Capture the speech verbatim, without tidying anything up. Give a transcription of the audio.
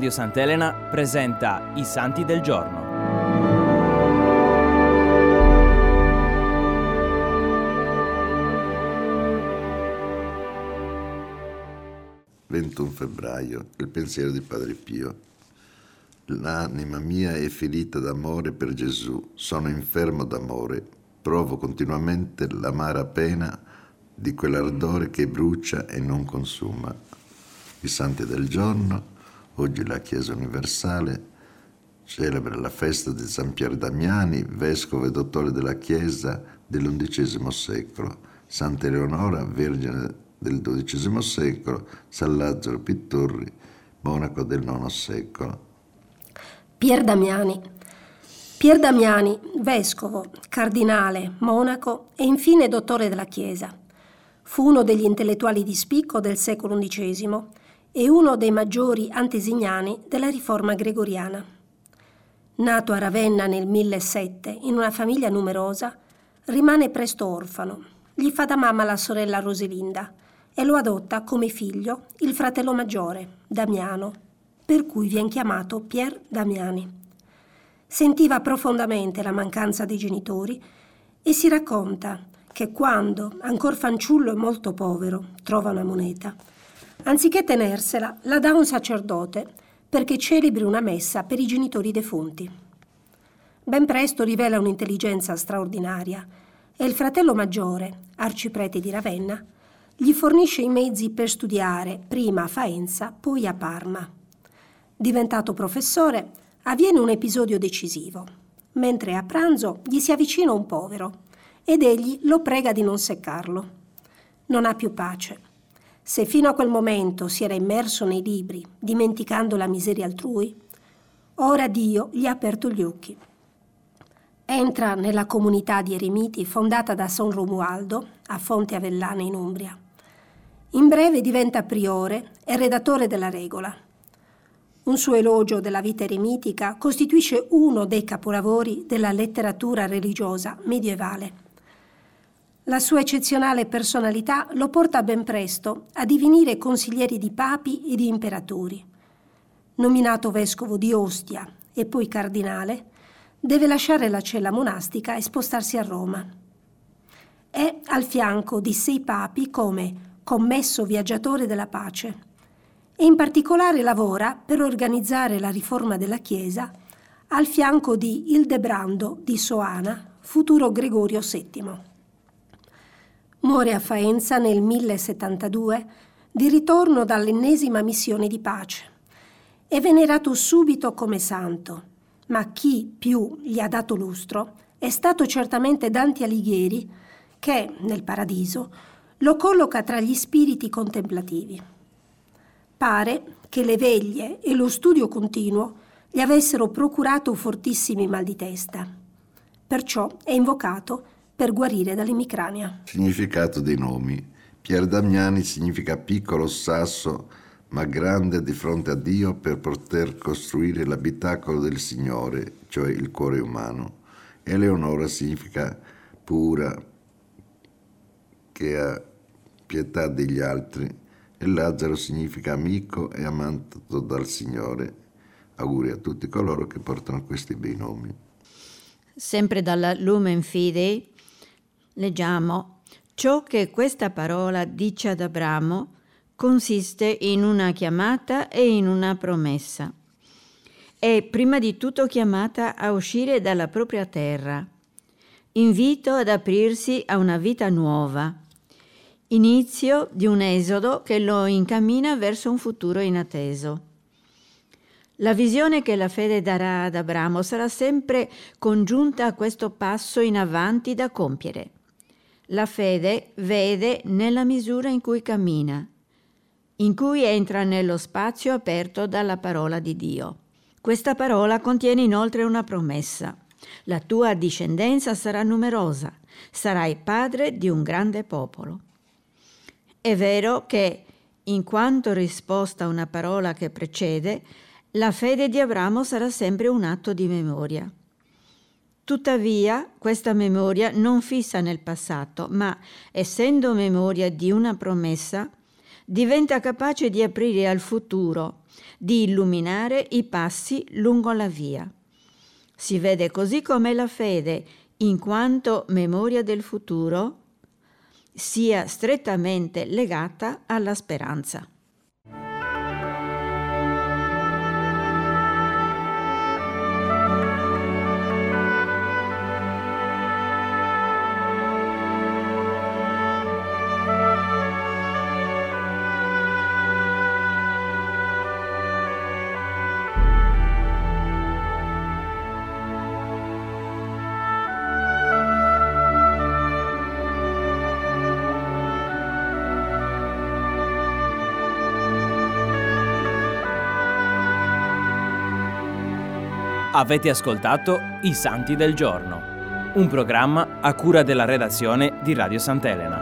Radio Sant'Elena presenta I Santi del Giorno. ventuno febbraio, il pensiero di Padre Pio. L'anima mia è ferita d'amore per Gesù, sono infermo d'amore, provo continuamente l'amara pena di quell'ardore che brucia e non consuma. I Santi del Giorno, oggi la Chiesa Universale celebra la festa di San Pier Damiani, vescovo e dottore della Chiesa dell'undicesimo secolo, Santa Eleonora, Vergine del dodicesimo secolo, San Lazzaro Pitturri, monaco del nono secolo. Pier Damiani. Pier Damiani, vescovo, cardinale, monaco e infine dottore della Chiesa. Fu uno degli intellettuali di spicco del secolo undicesimo e uno dei maggiori antesignani della riforma gregoriana. Nato a Ravenna nel millesettecento in una famiglia numerosa, rimane presto orfano. Gli fa da mamma la sorella Roselinda e lo adotta come figlio il fratello maggiore, Damiano, per cui viene chiamato Pier Damiani. Sentiva profondamente la mancanza dei genitori e si racconta che quando, ancor fanciullo e molto povero, trova una moneta, anziché tenersela, la dà a un sacerdote perché celebri una messa per i genitori defunti. Ben presto rivela un'intelligenza straordinaria e il fratello maggiore, arciprete di Ravenna, gli fornisce i mezzi per studiare prima a Faenza, poi a Parma. Diventato professore, avviene un episodio decisivo. Mentre a pranzo gli si avvicina un povero ed egli lo prega di non seccarlo. Non ha più pace. Se fino a quel momento si era immerso nei libri, dimenticando la miseria altrui, ora Dio gli ha aperto gli occhi. Entra nella comunità di eremiti fondata da San Romualdo a Fonte Avellana in Umbria. In breve diventa priore e redattore della Regola. Un suo elogio della vita eremitica costituisce uno dei capolavori della letteratura religiosa medievale. La sua eccezionale personalità lo porta ben presto a divenire consigliere di papi e di imperatori. Nominato vescovo di Ostia e poi cardinale, deve lasciare la cella monastica e spostarsi a Roma. È al fianco di sei papi come commesso viaggiatore della pace e in particolare lavora per organizzare la riforma della Chiesa al fianco di Ildebrando di Soana, futuro Gregorio settimo. Muore a Faenza nel millesettantadue di ritorno dall'ennesima missione di pace. È venerato subito come santo, ma chi più gli ha dato lustro è stato certamente Dante Alighieri, che, nel Paradiso, lo colloca tra gli spiriti contemplativi. Pare che le veglie e lo studio continuo gli avessero procurato fortissimi mal di testa. Perciò è invocato per guarire dall'emicrania. Significato dei nomi. Pier Damiani significa piccolo sasso, ma grande di fronte a Dio per poter costruire l'abitacolo del Signore, cioè il cuore umano. Eleonora significa pura, che ha pietà degli altri, e Lazzaro significa amico e amato dal Signore. Auguri a tutti coloro che portano questi bei nomi. Sempre dalla Lumen Fidei leggiamo: ciò che questa parola dice ad Abramo consiste in una chiamata e in una promessa. È prima di tutto chiamata a uscire dalla propria terra, invito ad aprirsi a una vita nuova, inizio di un esodo che lo incammina verso un futuro inatteso. La visione che la fede darà ad Abramo sarà sempre congiunta a questo passo in avanti da compiere. La fede vede nella misura in cui cammina, in cui entra nello spazio aperto dalla parola di Dio. Questa parola contiene inoltre una promessa. La tua discendenza sarà numerosa, sarai padre di un grande popolo. È vero che, in quanto risposta a una parola che precede, la fede di Abramo sarà sempre un atto di memoria. Tuttavia, questa memoria non fissa nel passato, ma, essendo memoria di una promessa, diventa capace di aprire al futuro, di illuminare i passi lungo la via. Si vede così come la fede, in quanto memoria del futuro, sia strettamente legata alla speranza. Avete ascoltato I Santi del Giorno, un programma a cura della redazione di Radio Sant'Elena.